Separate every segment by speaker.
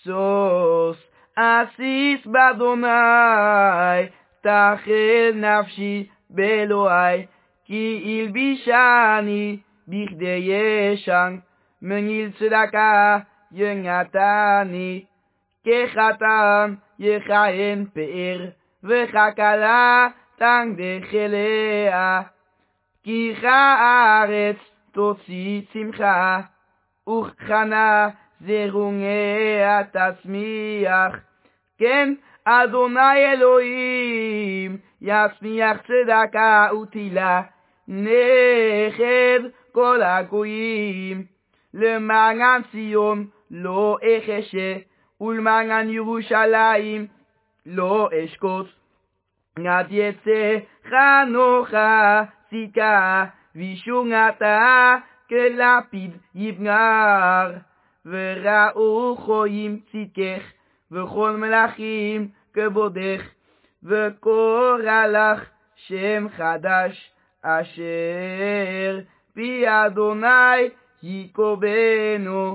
Speaker 1: שוס אסיס באדוני, תחל נפשי באלוהי, כי הלבישני בכדי ישן, מגיל צדקה ינתני, כחתן יכהן פאר, וככלה תנדחליה, כי הארץ תוציא צמחה, וכחנה זרעוניה תצמיח. כן, אדוני אלוהים יצמיח צדקה ותהילה, נכד כל הגויים. למען ציון לא אחשה, ולמען ירושלים לא אשקוט. עד יצא חנוכה צדקה, וישועתה כלפיד יבגר. וראו חיים צדקך, וכל מלכים כבודך, וקורא לך שם חדש, אשר פי אדוני יקובנו.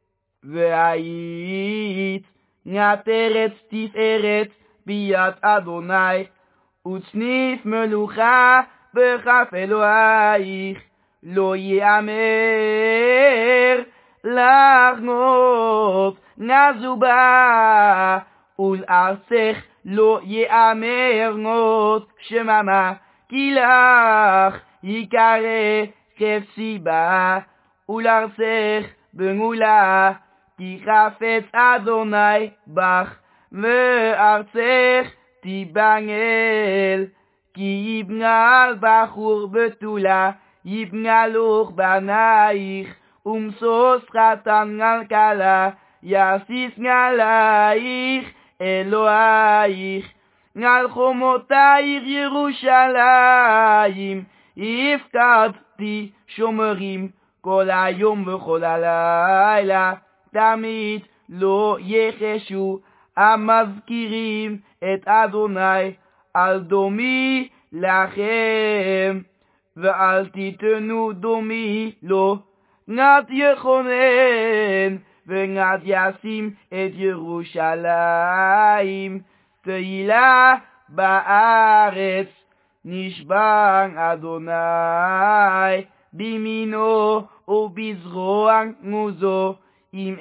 Speaker 1: והיית נעטרת תפארת ביד אדוני, וצניף מלוכה בכף אלוהיך. לא יאמר לחנות נזובה, ולארצך לא יאמר נות שממה, כי לך יקרא חפצי בה, ולארצך בגאולה, כי חפץ אדוני בך, וארצך תיבגל. כי יבגל בחור בתולה, יבגלוך בנייך, ומשוש חתן על כלה, יסיס גלייך אלוהיך. על חומותייך ירושלים, הפקדתי שומרים, כל היום וכל הלילה, תמיד לא יחשו המזכירים את אדוני, על דומי לכם, ואל תיתנו דומי לו. עד יכונן ועד ישים את ירושלים, תהילה בארץ. נשבע אדוני בימינו ובזרוע עוזו, אם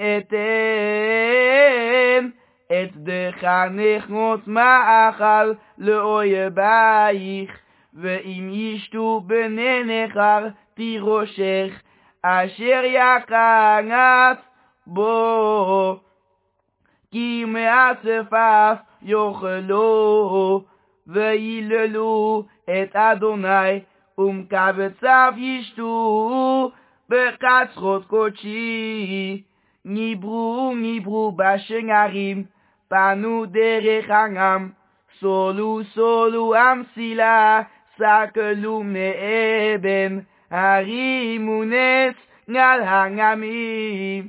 Speaker 1: אתן את דחנך מאכל לאויבייך, ואם ישתו בני נכר תירושך, אשר יקנת בו, כי מהצפף יאכלו, ויללו את אדוני, ומקבציו ישתו בחצרות קודשי. ניברו בשערים, פנו דרך העם, סולו המסילה, סקלו מאבן, הרימו נץ על העמים.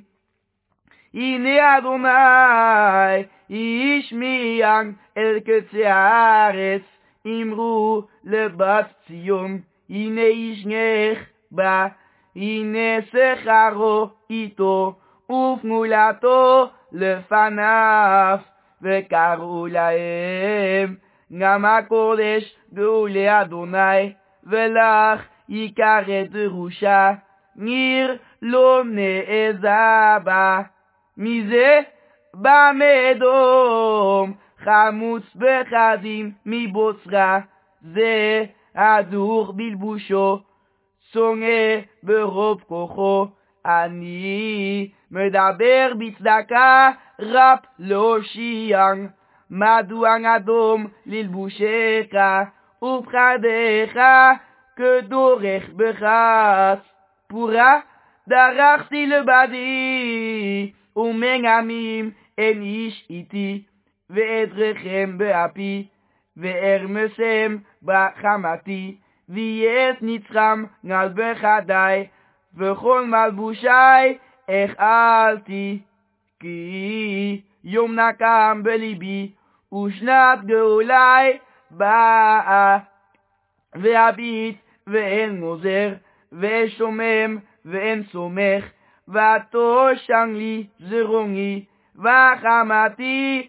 Speaker 1: הנה אדוני השמיע אל קצה הארץ, אמרו לבת ציון, הנה ישנך בה, הנה שכרו איתו, ופמולתו לפניו. וקראו להם גם הקודש גאולי אדוני, ולך יקרא דרושה, ניר לא נעזה בה. מזה בא מאדום, חמוץ בחדים מבוצרה, זה הדוך בלבושו, שונא ברוב כוחו. אני מדבר בצדקה, רב להושיע. מדוע אדום ללבושך, ובחדיך כדורך בחץ. פורה דרכתי לבדי, ומגמים אין איש איתי, ואדרכם באפי, וארמסם בחמתי, ויית נצחם על בחדי, וכל מלבושי אכלתי. כי יום נקם בליבי, ושנת גאולי באה, ואביט ואין עוזר, ושומם ואין סומך, ותושן לי זרעוני, וחמתי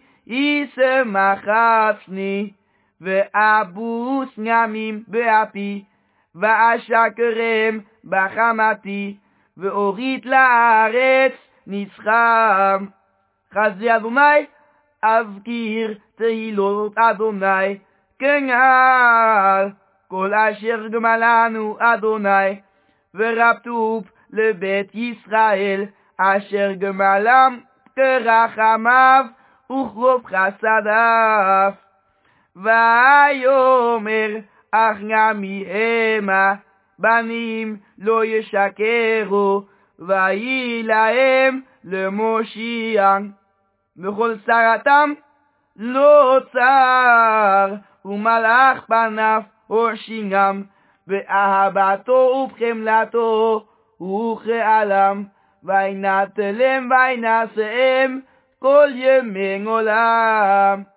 Speaker 1: ישמחצני, ואבוס ימים באפי, ואשקרם בחמתי, ואורית לארץ נצחם. חסדי אדוני אזכיר תהילות אדוני, כנעל כל אשר גמלנו אדוני, ורב טוב לבית ישראל, אשר גמלם כרחמיו וכרוב חסדיו. ויאמר אך נמי המה, בנים לא ישקרו, ויהי להם למושיע. וכל צרתם לא צר, ומלאך פניו הושיעם, באהבתו ובחמלתו וכעלם, וינתלם וינשאם כל ימי עולם.